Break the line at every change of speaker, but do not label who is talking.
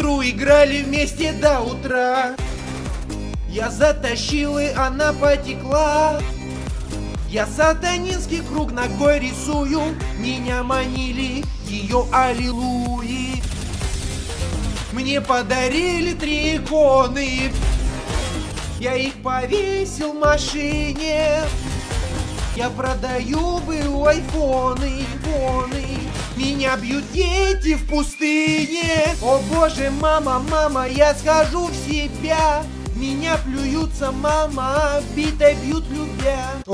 игру играли вместе до утра. Я затащил, и она потекла. Я сатанинский круг ногой рисую. Меня манили ее аллилуйи. Мне подарили 3 иконы. Я их повесил в машине. Я продаю был айфоны. Меня бьют дети в пустыне. О боже, мама, мама, я схожу в себя. Меня плюются, мама, битой бьют любя.